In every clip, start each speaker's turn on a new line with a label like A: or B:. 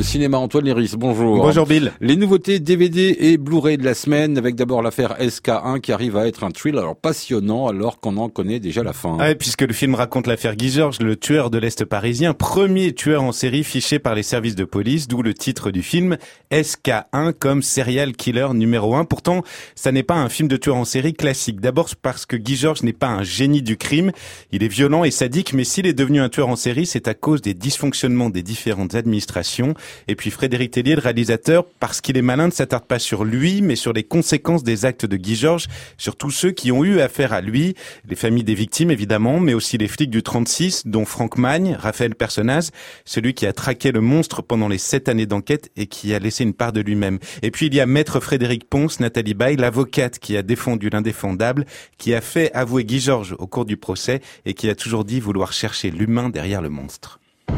A: Le cinéma, Antoine Léris, bonjour.
B: Bonjour Bill.
A: Les nouveautés DVD et Blu-ray de la semaine, avec d'abord l'affaire SK1 qui arrive à être un thriller alors passionnant alors qu'on en connaît déjà la fin.
B: Ouais, puisque le film raconte l'affaire Guy Georges, le tueur de l'Est parisien, premier tueur en série fiché par les services de police, d'où le titre du film, SK1 comme serial killer numéro 1. Pourtant, ça n'est pas un film de tueur en série classique. D'abord parce que Guy Georges n'est pas un génie du crime, il est violent et sadique, mais s'il est devenu un tueur en série, c'est à cause des dysfonctionnements des différentes administrations. Et puis Frédéric Tellier, le réalisateur, parce qu'il est malin, ne s'attarde pas sur lui, mais sur les conséquences des actes de Guy Georges, sur tous ceux qui ont eu affaire à lui, les familles des victimes évidemment, mais aussi les flics du 36, dont Franck Magne, Raphaël Personnaz, celui qui a traqué le monstre pendant les 7 années d'enquête et qui a laissé une part de lui-même. Et puis il y a Maître Frédéric Ponce, Nathalie Baye, l'avocate qui a défendu l'indéfendable, qui a fait avouer Guy Georges au cours du procès et qui a toujours dit vouloir chercher l'humain derrière le monstre.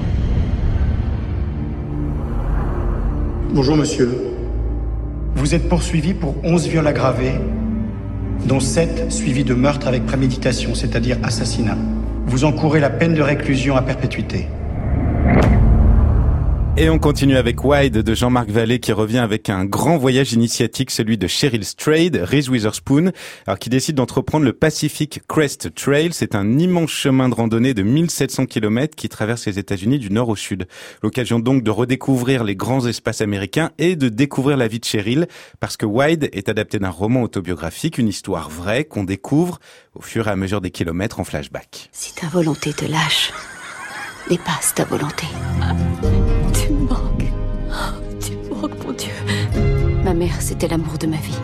C: Bonjour monsieur. Vous êtes poursuivi pour 11 viols aggravés, dont 7 suivis de meurtre avec préméditation, c'est-à-dire assassinat. Vous encourez la peine de réclusion à perpétuité.
B: Et on continue avec Wide de Jean-Marc Vallée qui revient avec un grand voyage initiatique, celui de Cheryl Strayed, Reese Witherspoon, alors qui décide d'entreprendre le Pacific Crest Trail. C'est un immense chemin de randonnée de 1700 km qui traverse les États-Unis du nord au sud. L'occasion donc de redécouvrir les grands espaces américains et de découvrir la vie de Cheryl, parce que Wide est adapté d'un roman autobiographique, une histoire vraie qu'on découvre au fur et à mesure des kilomètres en flashback.
D: Si ta volonté te lâche, dépasse ta volonté.
E: Tu me manques. Oh, tu me manques, mon Dieu.
D: Ma mère, c'était l'amour de ma vie.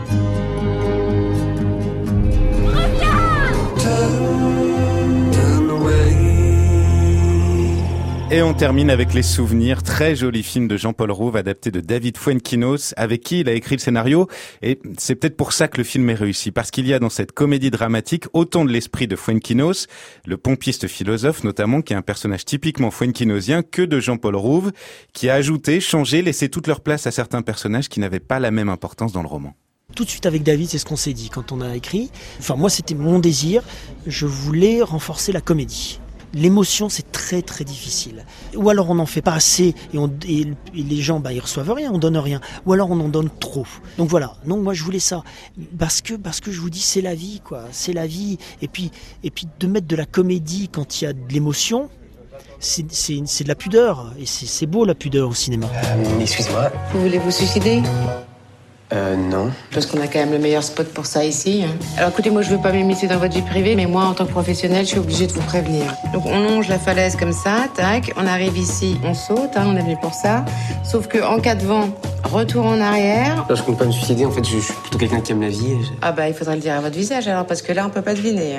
B: Et on termine avec Les Souvenirs, très joli film de Jean-Paul Rouve adapté de David Fuenquinos, avec qui il a écrit le scénario. Et c'est peut-être pour ça que le film est réussi, parce qu'il y a dans cette comédie dramatique autant de l'esprit de Fuenquinos, le pompiste philosophe notamment, qui est un personnage typiquement fuenquinosien, que de Jean-Paul Rouve, qui a ajouté, changé, laissé toute leur place à certains personnages qui n'avaient pas la même importance dans le roman.
F: Tout de suite avec David, c'est ce qu'on s'est dit quand on a écrit. Enfin, moi, c'était mon désir. Je voulais renforcer la comédie. L'émotion, c'est très très difficile. Ou alors on n'en fait pas assez et les gens ils reçoivent rien, on donne rien. Ou alors on en donne trop. Donc voilà. Donc moi je voulais ça parce que je vous dis c'est la vie quoi, c'est la vie. Et puis de mettre de la comédie quand il y a de l'émotion, c'est de la pudeur et c'est beau la pudeur au cinéma.
G: Excusez-moi.
H: Vous voulez vous suicider ?
G: Non.
H: Parce qu'on a quand même le meilleur spot pour ça ici. Alors écoutez, moi je veux pas m'immiscer dans votre vie privée, mais moi en tant que professionnelle, je suis obligée de vous prévenir. Donc on longe la falaise comme ça, tac, on arrive ici, on saute, on est venu pour ça. Sauf que en cas de vent, retour en arrière.
G: Là, je compte pas me suicider, en fait, je suis plutôt quelqu'un qui aime la vie.
H: Ah bah il faudrait le dire à votre visage alors, parce que là on peut pas deviner.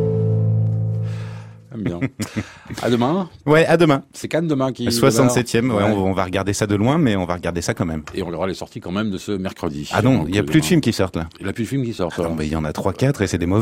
A: Bien. À demain.
B: Ouais, à demain.
A: C'est Cannes demain qui...
B: 67e, ouais. On va regarder ça de loin, mais on va regarder ça quand même.
A: Et on aura les sorties quand même de ce mercredi.
B: Ah non, il y a plus de films qui sortent là.
A: Il n'y a plus de films qui sortent.
B: Ah non, mais il y en a 3-4 et c'est des mauvais.